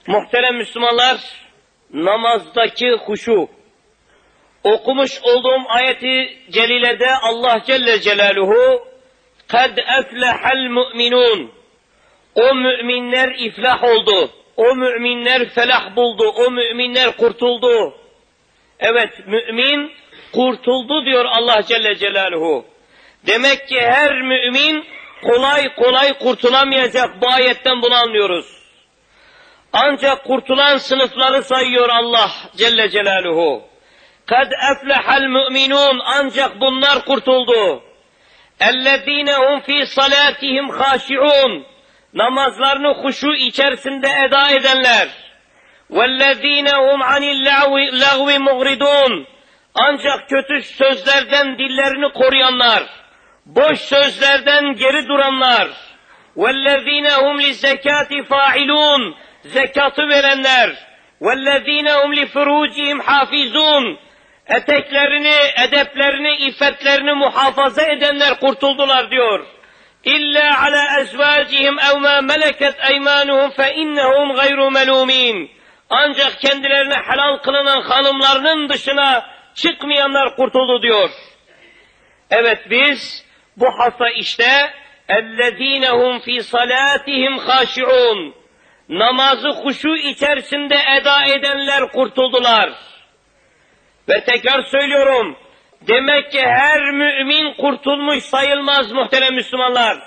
Muhterem Müslümanlar, namazdaki huşu. Okumuş olduğum ayeti celilede Allah Celle Celaluhu "Kad eflehel mu'minun." O müminler iflah oldu. O müminler felah buldu. O müminler kurtuldu. Evet, mümin kurtuldu diyor Allah Celle Celaluhu. Demek ki her mümin kolay kolay kurtulamayacak. Bu ayetten bunu anlıyoruz. Ancak kurtulan sınıfları sayıyor Allah Celle Celaluhu. Kad eflehel mu'minun, ancak bunlar kurtuldu. Ellezine hum fi salatihim haşi'un, namazlarını huşu içerisinde eda edenler. Vellezine hum anil lagvi muğridun, ancak kötü sözlerden dillerini koruyanlar, boş sözlerden geri duranlar. Vellezine hum lizzekati failun, zekatı verenler. Vellezine hum li furucihim hafizun, eteklerini, edeplerini, iffetlerini muhafaza edenler kurtuldular diyor. İlla ala ezvacihim ev ma meleket eymanuhum fe innehum gayru melumin. Ancak kendilerine helal kılınan hanımlarının dışına çıkmayanlar kurtuldu diyor. Evet, biz bu hafta işte ellezine hum fi salatihim haşi'un, namazı huşu içerisinde eda edenler kurtuldular. Ve tekrar söylüyorum, demek ki her mümin kurtulmuş sayılmaz muhterem Müslümanlar.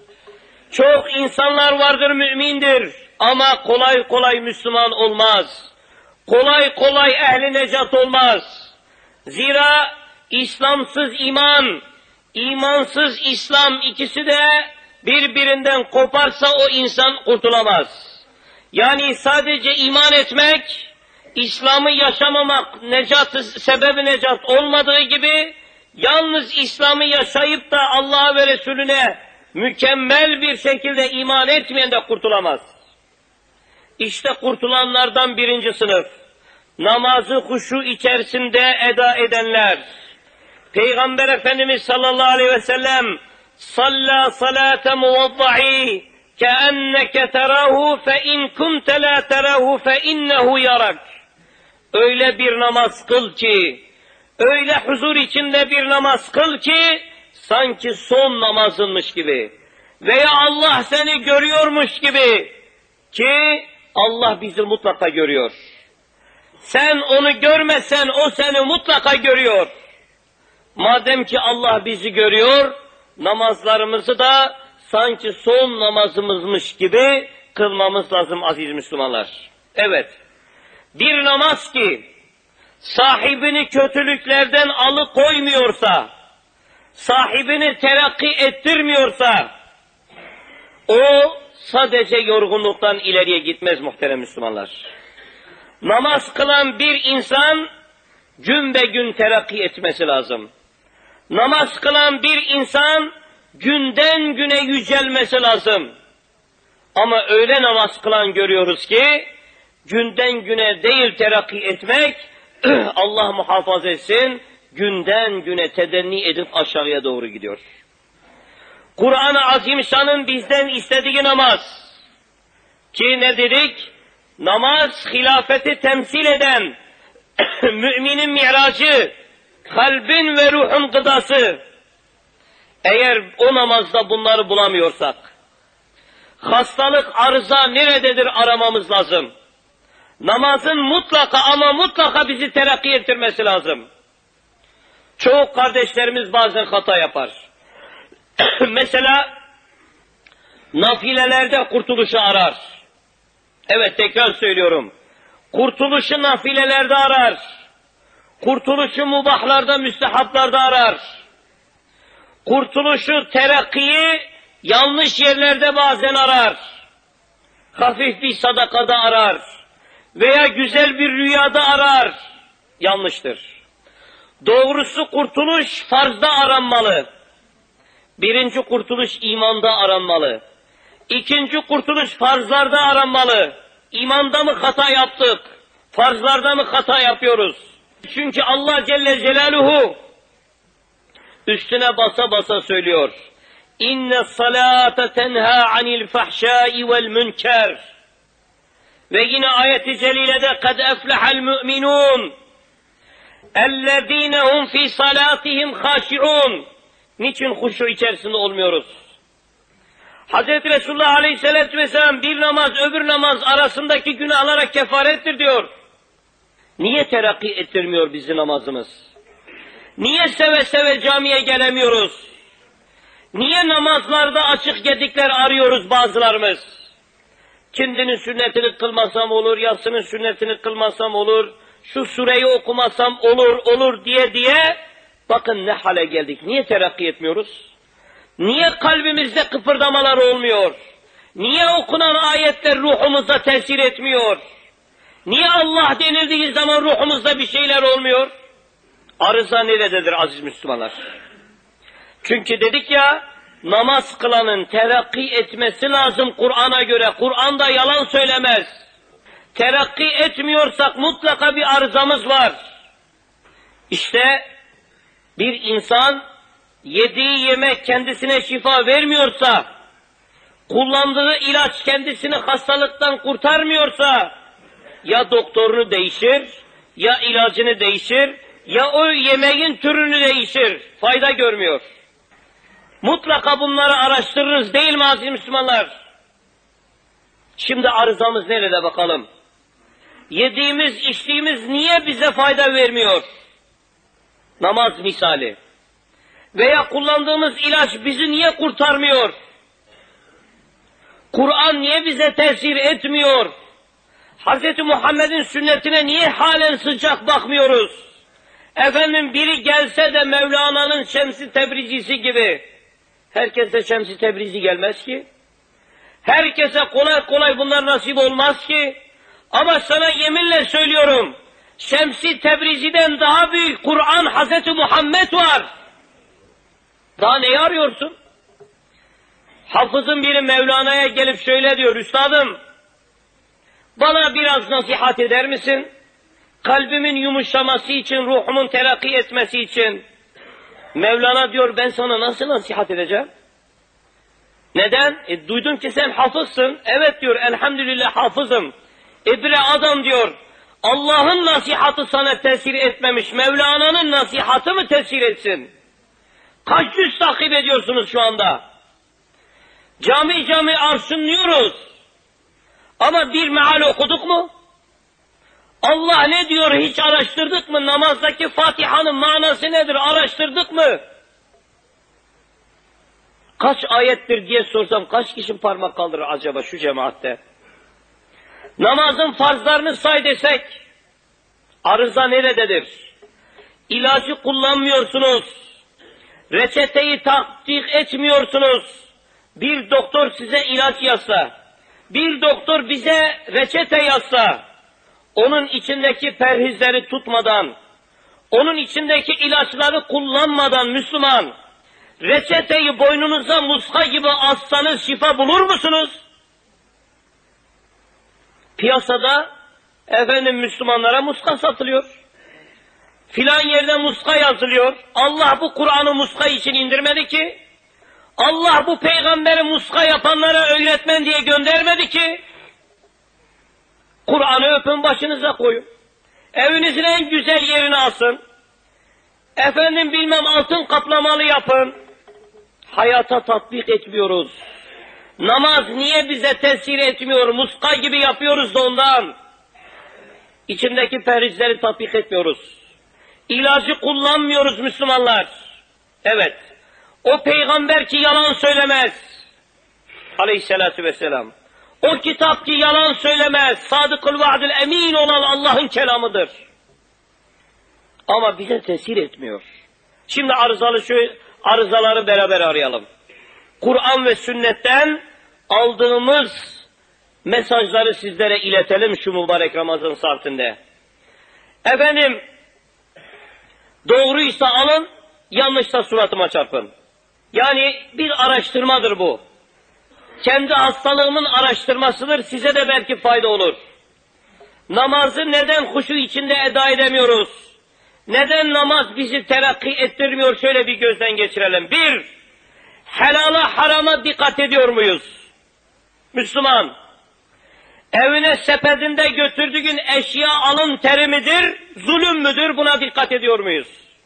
Çok insanlar vardır, mümindir ama kolay kolay Müslüman olmaz. Kolay kolay ehli necat olmaz. Zira İslamsız iman, imansız İslam, ikisi de birbirinden koparsa o insan kurtulamaz. Yani sadece iman etmek, İslam'ı yaşamamak sebebi necat olmadığı gibi, yalnız İslam'ı yaşayıp da Allah'a ve Resulüne mükemmel bir şekilde iman etmeyen de kurtulamaz. İşte kurtulanlardan birinci sınıf, namazı huşu içerisinde eda edenler. Peygamber Efendimiz sallallahu aleyhi ve sellem "Salla salate muvadda'i keenneke terahu fe in kunte la terahu fe innehu yarak." Öyle bir namaz kıl ki, öyle huzur içinde bir namaz kıl ki, sanki son namazınmış gibi veya Allah seni görüyormuş gibi, ki Allah bizi mutlaka görüyor. Sen onu görmesen o seni mutlaka görüyor. Madem ki Allah bizi görüyor, namazlarımızı da sanki son namazımızmış gibi kılmamız lazım aziz Müslümanlar. Evet, bir namaz ki sahibini kötülüklerden alıkoymuyorsa, sahibini terakki ettirmiyorsa, o sadece yorgunluktan ileriye gitmez muhterem Müslümanlar. Namaz kılan bir insan gün be gün terakki etmesi lazım. Namaz kılan bir insan günden güne yücelmesi lazım. Ama öyle namaz kılan görüyoruz ki günden güne değil terakki etmek, Allah muhafaza etsin, günden güne tedenni edip aşağıya doğru gidiyor. Kur'an-ı Azimşan'ın bizden istediği namaz, ki ne dedik? Namaz hilafeti temsil eden, müminin mi'racı, kalbin ve ruhun gıdası. Eğer o namazda bunları bulamıyorsak, hastalık, arıza nerededir aramamız lazım. Namazın mutlaka ama mutlaka bizi terakki ettirmesi lazım. Çoğu kardeşlerimiz bazen hata yapar. Mesela nafilelerde kurtuluşu arar. Evet, tekrar söylüyorum. Kurtuluşu nafilelerde arar. Kurtuluşu mubahlarda, müstehaplarda arar. Kurtuluşu, terakkiyi yanlış yerlerde bazen arar. Hafif bir sadakada arar. Veya güzel bir rüyada arar. Yanlıştır. Doğrusu kurtuluş farzda aranmalı. Birinci kurtuluş imanda aranmalı. İkinci kurtuluş farzlarda aranmalı. İmanda mı hata yaptık? Farzlarda mı hata yapıyoruz? Çünkü Allah Celle Celaluhu üstüne basa basa söylüyor. İnne salate tenha anil fahşai vel münker. Ve yine ayet-i celilede قَدْ اَفْلَحَ الْمُؤْمِنُونَ اَلَّذ۪ينَ هُمْ ف۪ي صَلَاتِهِمْ خَاشِعُونَ. Niçin huşu içerisinde olmuyoruz? Hz. Resulullah Aleyhisselatü Vesselam bir namaz öbür namaz arasındaki günahlara kefarettir diyor. Niye terakki ettirmiyor bizi namazımız? Niye seve seve camiye gelemiyoruz? Niye namazlarda açık gedikler arıyoruz bazılarımız? Kindinin sünnetini kılmasam olur, yatsının sünnetini kılmasam olur, şu sureyi okumasam olur diye bakın ne hale geldik. Niye terakki etmiyoruz? Niye kalbimizde kıpırdamalar olmuyor? Niye okunan ayetler ruhumuza tesir etmiyor? Niye Allah denildiği zaman ruhumuzda bir şeyler olmuyor? Arıza nerededir aziz Müslümanlar? Çünkü dedik ya, namaz kılanın terakki etmesi lazım Kur'an'a göre. Kur'an da yalan söylemez. Terakki etmiyorsak mutlaka bir arızamız var. İşte bir insan yediği yemek kendisine şifa vermiyorsa, kullandığı ilaç kendisini hastalıktan kurtarmıyorsa, ya doktorunu değişir, ya ilacını değişir, ya o yemeğin türünü değişir, fayda görmüyor. Mutlaka bunları araştırırız değil mi aziz Müslümanlar? Şimdi arızamız nerede bakalım? Yediğimiz, içtiğimiz niye bize fayda vermiyor? Namaz misali. Veya kullandığımız ilaç bizi niye kurtarmıyor? Kur'an niye bize tesir etmiyor? Hz. Muhammed'in sünnetine niye halen sıcak bakmıyoruz? Efendim biri gelse de Mevlana'nın Şems-i Tebrizisi gibi, herkese Şems-i Tebrizi gelmez ki. Herkese kolay kolay bunlar nasip olmaz ki. Ama sana yeminle söylüyorum, Şems-i Tebrizi'den daha büyük Kur'an Hz. Muhammed var. Daha neyi arıyorsun? Hafızın biri Mevlana'ya gelip şöyle diyor, üstadım, bana biraz nasihat eder misin? Kalbimin yumuşaması için, ruhumun terakki etmesi için. Mevlana diyor, ben sana nasıl nasihat edeceğim? Neden? Duydum ki sen hafızsın. Evet diyor, elhamdülillah hafızım. Bre adam diyor, Allah'ın nasihatı sana tesir etmemiş, Mevlana'nın nasihatı mı tesir etsin? Kaç yüz takip ediyorsunuz şu anda? Cami arşınlıyoruz. Ama bir meal okuduk mu? Allah ne diyor hiç araştırdık mı? Namazdaki Fatiha'nın manası nedir araştırdık mı? Kaç ayettir diye sorsam kaç kişi parmak kaldırır acaba şu cemaatte? Namazın farzlarını say desek, arıza nerededir? İlacı kullanmıyorsunuz, reçeteyi tatbik etmiyorsunuz. Bir doktor size ilaç yazsa, bir doktor bize reçete yazsa, onun içindeki perhizleri tutmadan, onun içindeki ilaçları kullanmadan Müslüman, reçeteyi boynunuza muska gibi assanız şifa bulur musunuz? Piyasada efendim Müslümanlara muska satılıyor. Filan yerde muska yazılıyor. Allah bu Kur'an'ı muska için indirmedi ki. Allah bu peygamberi muska yapanlara öğretmen diye göndermedi ki. Kur'an'ı öpün başınıza koyun. Evinizin en güzel yerine asın. Efendim bilmem altın kaplamalı yapın. Hayata tatbik etmiyoruz. Namaz niye bize tesir etmiyor? Muska gibi yapıyoruz da ondan. İçindeki perhizleri tatbik etmiyoruz. İlacı kullanmıyoruz Müslümanlar. Evet. O peygamber ki yalan söylemez. Aleyhissalatu vesselam. O kitap ki yalan söylemez. Sadıkul vaadil emin olan Allah'ın kelamıdır. Ama bize tesir etmiyor. Şimdi arızaları beraber arayalım. Kur'an ve sünnetten aldığımız mesajları sizlere iletelim şu mübarek Ramazan saatinde. Efendim, doğruysa alın, yanlışsa suratıma çarpın. Yani bir araştırmadır bu. Kendi hastalığımın araştırmasıdır, size de belki fayda olur. Namazı neden huşu içinde eda edemiyoruz? Neden namaz bizi terakki ettirmiyor? Şöyle bir gözden geçirelim. Bir, helala harama dikkat ediyor muyuz? Müslüman, Evine sepetinde götürdüğün eşya alın teri midir, zulüm müdür? Buna dikkat ediyor muyuz?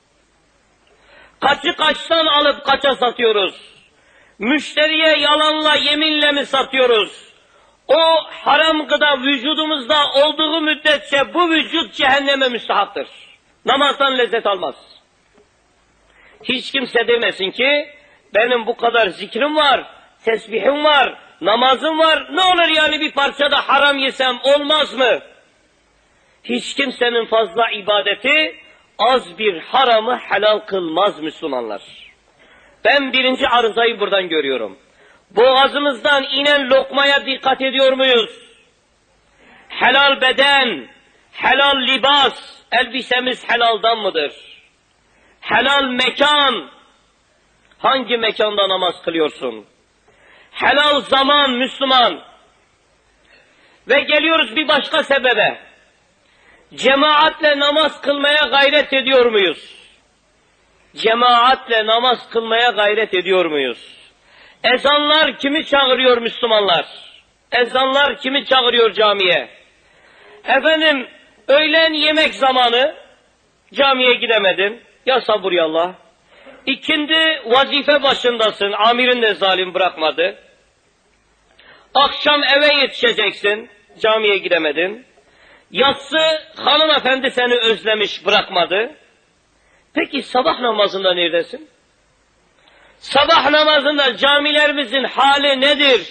Kaçı kaçtan alıp kaça satıyoruz? Müşteriye yalanla, yeminle mi satıyoruz? O haram gıda vücudumuzda olduğu müddetçe bu vücut cehenneme müstahaktır. Namazdan lezzet almaz. Hiç kimse demesin ki, benim bu kadar zikrim var, tesbihim var, namazım var, ne olur yani bir parça da haram yesem olmaz mı? Hiç kimsenin fazla ibadeti, az bir haramı helal kılmaz Müslümanlar. Ben birinci arızayı buradan görüyorum. Boğazımızdan inen lokmaya dikkat ediyor muyuz? Helal beden, helal libas, elbisemiz helaldan mıdır? Helal mekan, hangi mekanda namaz kılıyorsun? Helal zaman Müslüman. Ve geliyoruz bir başka sebebe. Cemaatle namaz kılmaya gayret ediyor muyuz? Cemaatle namaz kılmaya gayret ediyor muyuz? Ezanlar kimi çağırıyor Müslümanlar? Ezanlar kimi çağırıyor camiye? Efendim, öğlen yemek zamanı camiye gidemedin. Ya sabır ya Allah. İkindi vazife başındasın, amirin de zalim bırakmadı. Akşam eve yetişeceksin, camiye gidemedin. Yatsı hanımefendi seni özlemiş, bırakmadı. Peki sabah namazında neredesin? Sabah namazında camilerimizin hali nedir?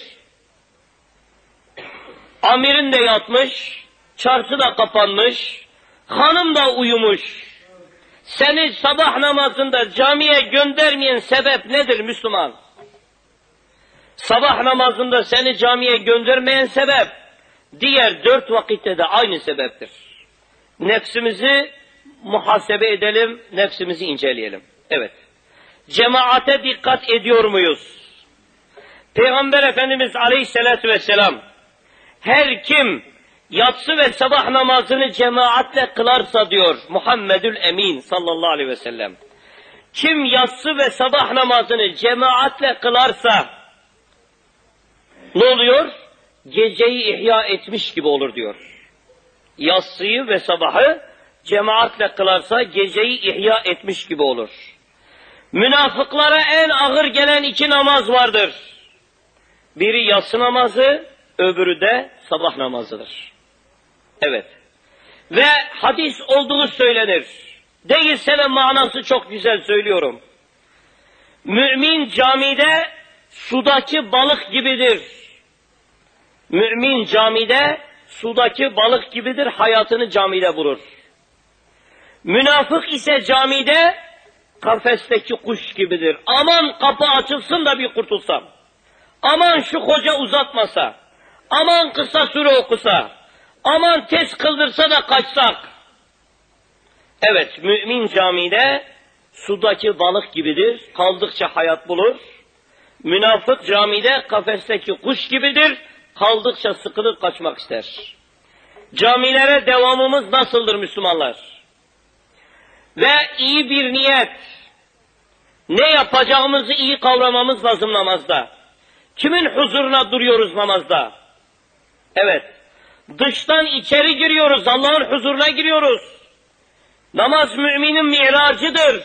Amirin de yatmış, çarşı da kapanmış, hanım da uyumuş. Seni sabah namazında camiye göndermeyen sebep nedir Müslüman? Sabah namazında seni camiye göndermeyen sebep, diğer 4 vakitte de aynı sebeptir. Nefsimizi muhasebe edelim, nefsimizi inceleyelim. Evet. Cemaate dikkat ediyor muyuz? Peygamber Efendimiz Aleyhisselatü Vesselam, her kim yatsı ve sabah namazını cemaatle kılarsa diyor Muhammedül Emin sallallahu aleyhi ve sellem. Kim yatsı ve sabah namazını cemaatle kılarsa ne oluyor? Geceyi ihya etmiş gibi olur diyor. Yatsıyı ve sabahı cemaatle kılarsa geceyi ihya etmiş gibi olur. Münafıklara en ağır gelen 2 namaz vardır. Biri yatsı namazı, öbürü de sabah namazıdır. Evet. Ve hadis olduğu söylenir. Değilse de manası çok güzel söylüyorum. Mümin camide sudaki balık gibidir. Mümin camide sudaki balık gibidir, hayatını camide bulur. Münafık ise camide kafesteki kuş gibidir. Aman kapı açılsın da bir kurtulsam. Aman şu hoca uzatmasa. Aman kısa süre okusa. Aman tez kıldırsa da kaçsak. Evet, mümin camide sudaki balık gibidir. Kaldıkça hayat bulur. Münafık camide kafesteki kuş gibidir. Kaldıkça sıkılır, kaçmak ister. Camilere devamımız nasıldır Müslümanlar? Ve iyi bir niyet. Ne yapacağımızı iyi kavramamız lazım namazda. Kimin huzuruna duruyoruz namazda? Evet. Dıştan içeri giriyoruz, Allah'ın huzuruna giriyoruz. Namaz müminin miracıdır.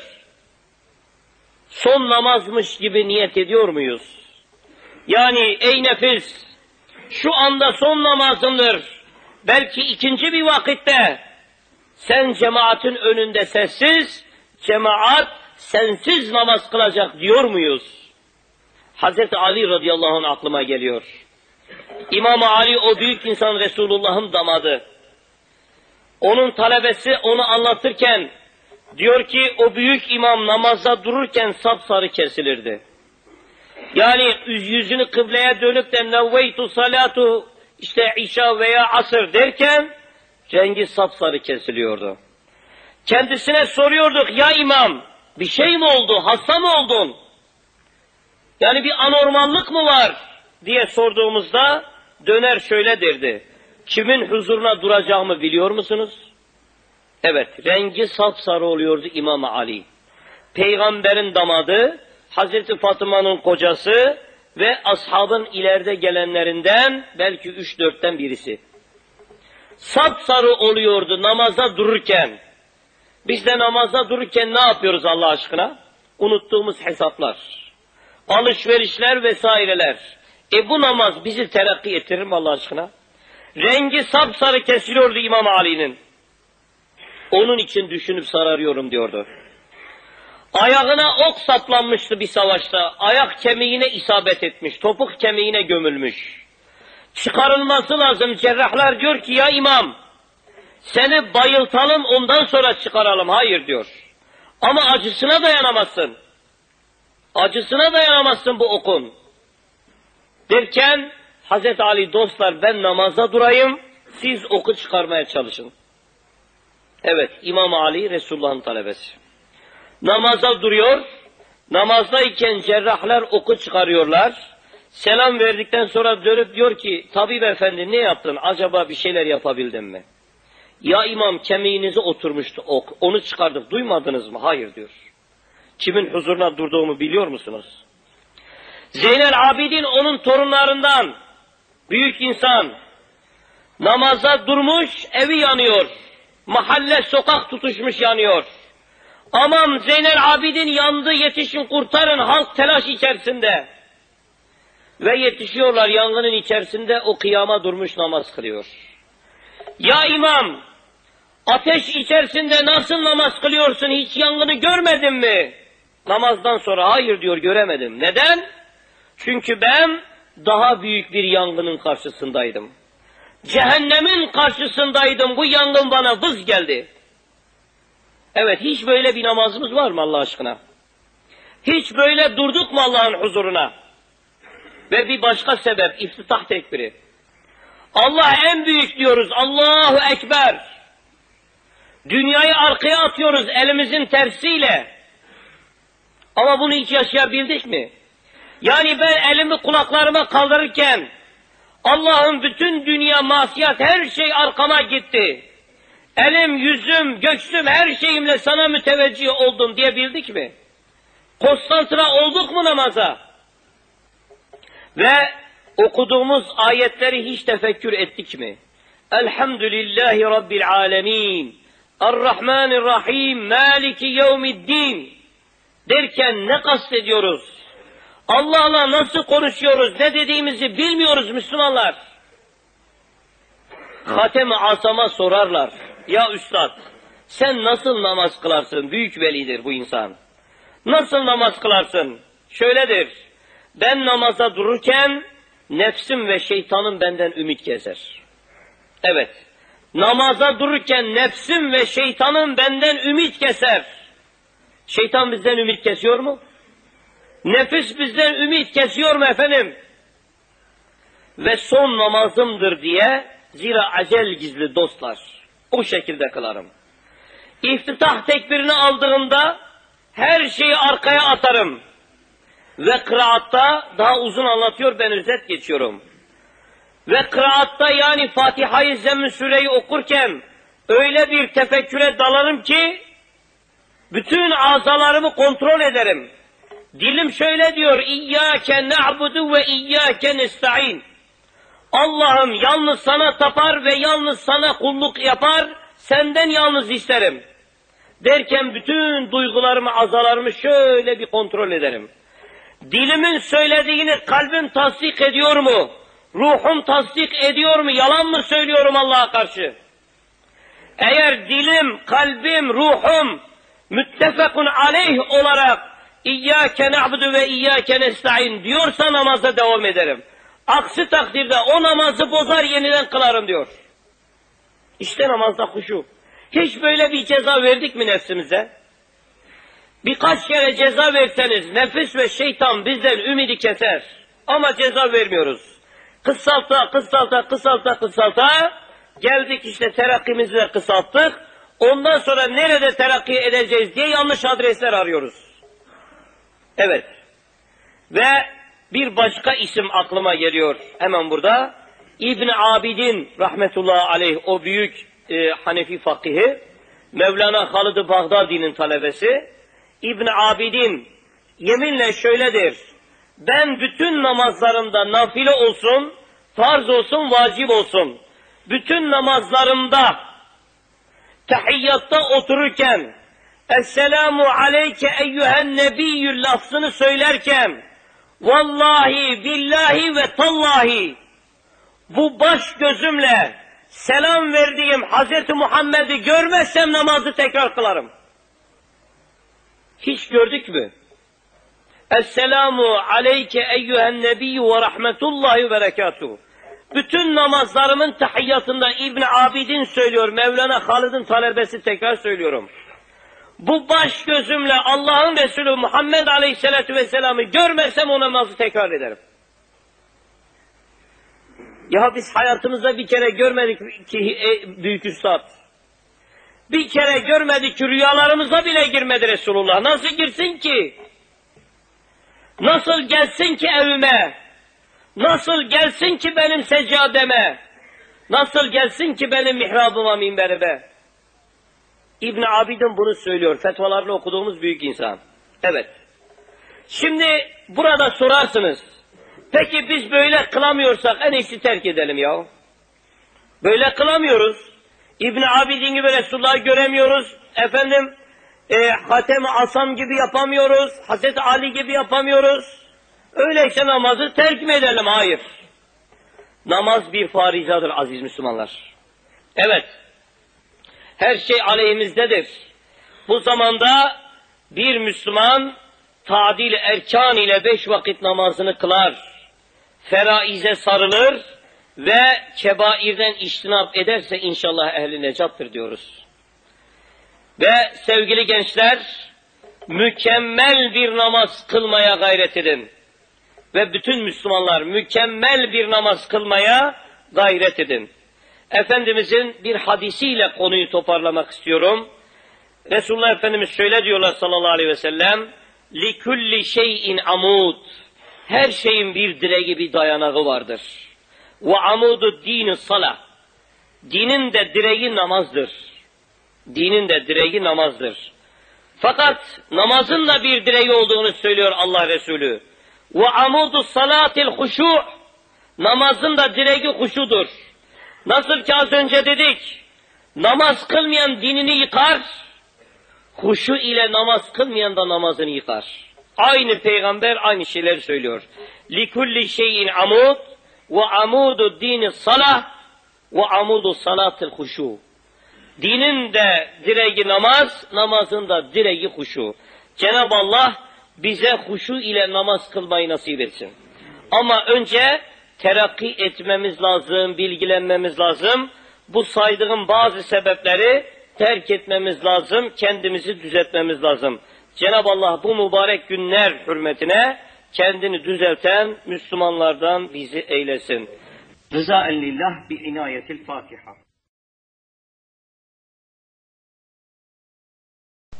Son namazmış gibi niyet ediyor muyuz? Yani ey nefis, şu anda son namazındır. Belki ikinci bir vakitte sen cemaatin önünde sessiz, cemaat sensiz namaz kılacak diyor muyuz? Hazreti Ali radıyallahu anh aklıma geliyor. İmam Ali o büyük insan Resulullah'ın damadı. Onun talebesi onu anlatırken diyor ki o büyük imam namazda dururken sapsarı kesilirdi. Yani yüzünü kıbleye dönüp de nevveytu salatu işte işa veya asır derken rengi sapsarı kesiliyordu. Kendisine soruyorduk, ya imam bir şey mi oldu, hasta mı oldun? Yani bir anormallık mı var diye sorduğumuzda döner şöyle derdi. Kimin huzuruna duracağımı biliyor musunuz? Evet, rengi sapsarı oluyordu İmam Ali. Peygamberin damadı, Hazreti Fatıma'nın kocası, ve ashabın ileride gelenlerinden belki 3-4'ten birisi. Sapsarı oluyordu namaza dururken. Biz de namaza dururken ne yapıyoruz Allah aşkına? Unuttuğumuz hesaplar, alışverişler vesaireler. Bu namaz bizi terakki ettirir mi Allah aşkına? Rengi sapsarı kesiliyordu İmam Ali'nin. Onun için düşünüp sararıyorum diyordu. Ayağına ok saplanmıştı bir savaşta. Ayak kemiğine isabet etmiş, topuk kemiğine gömülmüş. Çıkarılması lazım. Cerrahlar diyor ki ya imam, seni bayıltalım ondan sonra çıkaralım. Hayır diyor. Ama acısına dayanamazsın. Acısına dayanamazsın bu okun. Derken Hazreti Ali dostlar ben namaza durayım, siz oku çıkarmaya çalışın. Evet, İmam Ali Resulullah'ın talebesi. Namaza duruyor, namazdayken cerrahlar oku çıkarıyorlar. Selam verdikten sonra dönüp diyor ki, tabip efendi ne yaptın, acaba bir şeyler yapabildin mi? Ya imam kemiğinize oturmuştu ok, onu çıkardık, duymadınız mı? Hayır diyor. Kimin huzuruna durduğumu biliyor musunuz? Zeynel Abidin onun torunlarından, büyük insan, namaza durmuş, evi yanıyor. Mahalle, sokak tutuşmuş yanıyor. Aman Zeynel Abidin yandı, yetişin kurtarın, halk telaş içerisinde. Ve yetişiyorlar yangının içerisinde, o kıyama durmuş namaz kılıyor. Ya imam, ateş içerisinde nasıl namaz kılıyorsun, hiç yangını görmedin mi? Namazdan sonra hayır diyor, göremedim. Neden? Çünkü ben daha büyük bir yangının karşısındaydım. Cehennemin karşısındaydım, bu yangın bana vız geldi. Evet, hiç böyle bir namazımız var mı Allah aşkına? Hiç böyle durduk mu Allah'ın huzuruna? Ve bir başka sebep, iftitah tekbiri. Allah en büyük diyoruz, Allahu Ekber. Dünyayı arkaya atıyoruz elimizin tersiyle. Ama bunu hiç yaşayabildik mi? Yani ben elimi kulaklarıma kaldırırken, Allah'ın bütün dünya masiyet, her şey arkama gitti. Elim, yüzüm, göğsüm, her şeyimle sana müteveccih oldum diyebildik mi? Konsantre olduk mu namaza? Ve okuduğumuz ayetleri hiç tefekkür ettik mi? Elhamdülillahi Rabbil alemin, Errahmanirrahim, Maliki yevmiddin derken ne kastediyoruz? Allah'la nasıl konuşuyoruz, ne dediğimizi bilmiyoruz Müslümanlar. Hatem-i Asam'a sorarlar. Ya üstad, sen nasıl namaz kılarsın? Büyük velidir bu insan. Nasıl namaz kılarsın? Şöyledir. Ben namaza dururken nefsim ve şeytanım benden ümit keser. Evet. Namaza dururken nefsim ve şeytanım benden ümit keser. Şeytan bizden ümit kesiyor mu? Nefis bizden ümit kesiyor mu efendim? Ve son namazımdır diye, zira acel gizli dostlar, o şekilde kılarım. İftitah tekbirini aldığımda her şeyi arkaya atarım. Ve kıraatta daha uzun anlatıyor, ben özet geçiyorum. Ve kıraatta yani Fatiha-i Zemm-i Sure'yi okurken öyle bir tefekküre dalarım ki bütün azalarımı kontrol ederim. Dilim şöyle diyor, İyyâke na'budu ve İyyâke nesta'in. Allah'ım yalnız sana tapar ve yalnız sana kulluk yapar, senden yalnız isterim. Derken bütün duygularımı, azalarımı şöyle bir kontrol ederim. Dilimin söylediğini kalbim tasdik ediyor mu? Ruhum tasdik ediyor mu? Yalan mı söylüyorum Allah'a karşı? Eğer dilim, kalbim, ruhum müttefekun aleyh olarak İyyâke na'budu ve İyyâke nesta'in diyorsa namaza devam ederim. Aksi takdirde o namazı bozar, yeniden kılarım diyor. İşte namazda huşu. Hiç böyle bir ceza verdik mi nefsimize? Birkaç kere ceza verseniz nefis ve şeytan bizden ümidi keser. Ama ceza vermiyoruz. Kısalta geldik işte terakkimizi de kısalttık. Ondan sonra nerede terakki edeceğiz diye yanlış adresler arıyoruz. Evet. Ve bir başka isim aklıma geliyor hemen burada. İbn Abidin rahmetullahi aleyh, o büyük Hanefi fakihi, Mevlana Halid-i Bağdadi'nin talebesi. İbn Abidin yeminle şöyledir. ben bütün namazlarımda nafile olsun, farz olsun, vacip olsun, bütün namazlarımda tahiyyatta otururken Esselamu aleyke eyyühen nebiyyü lafzını söylerken vallahi billahi ve tallahi bu baş gözümle selam verdiğim Hz. Muhammed'i görmezsem namazı tekrar kılarım. Hiç gördük mü? Esselamu aleyke eyyühen nebiyyü ve rahmetullahi ve berekatuhu. Bütün namazlarımın tahiyyatında İbn Abidin söylüyor, Mevlana Halid'in talebesi tekrar söylüyorum. Bu baş gözümle Allah'ın Resulü Muhammed Aleyhisselatü Vesselam'ı görmezsem o namazı tekrar ederim. Ya biz hayatımızda bir kere görmedik ki büyük üstad. Bir kere görmedik ki rüyalarımıza bile girmedi Resulullah. Nasıl girsin ki? Nasıl gelsin ki evime? Nasıl gelsin ki benim seccademe? Nasıl gelsin ki benim mihrabıma, minberime? İbn Abidin bunu söylüyor. Fetvalarını okuduğumuz büyük insan. Evet. Şimdi burada sorarsınız. Peki biz böyle kılamıyorsak en iyisi terk edelim ya. Böyle kılamıyoruz. İbn Abidin gibi Resulullah'ı göremiyoruz. Efendim Hatem-i Asam gibi yapamıyoruz. Hazreti Ali gibi yapamıyoruz. Öyleyse namazı terk mi edelim? Hayır. Namaz bir farizadır aziz Müslümanlar. Evet. Her şey aleyhimizdedir. Bu zamanda bir Müslüman tadil erkan ile 5 vakit namazını kılar. Feraize sarılır ve kebairden içtinap ederse inşallah ehli necattır diyoruz. Ve sevgili gençler, mükemmel bir namaz kılmaya gayret edin. Ve bütün Müslümanlar mükemmel bir namaz kılmaya gayret edin. Efendimizin bir hadisiyle konuyu toparlamak istiyorum. Resulullah Efendimiz şöyle diyorlar sallallahu aleyhi ve sellem, لِكُلِّ شَيْءٍ عَمُودٍ Her şeyin bir direği, bir dayanağı vardır. وَعَمُودُ الدِّينِ الصَّلَةِ Dinin de direği namazdır. Dinin de direği namazdır. Fakat namazın da bir direği olduğunu söylüyor Allah Resulü. وَعَمُودُ الصَّلَاةِ الْخُشُوعِ Namazın da direği huşudur. Nasıl ki az önce dedik, namaz kılmayan dinini yıkar, huşu ile namaz kılmayan da namazını yıkar. Aynı peygamber aynı şeyleri söylüyor. لِكُلِّ شَيْءٍ عَمُودٍ وَعَمُودُ الدِّينِ الصَّلَةِ وَعَمُودُ الصَّلَاةِ الْخُشُوعِ Dinin de direği namaz, namazın da direği huşu. Cenab-ı Allah bize huşu ile namaz kılmayı nasip etsin. Ama önce terakki etmemiz lazım, bilgilenmemiz lazım. Bu saydığım bazı sebepleri terk etmemiz lazım, kendimizi düzeltmemiz lazım. Cenab-ı Allah bu mübarek günler hürmetine kendini düzelten Müslümanlardan bizi eylesin. Rıza lillah bi inayetil Fatiha.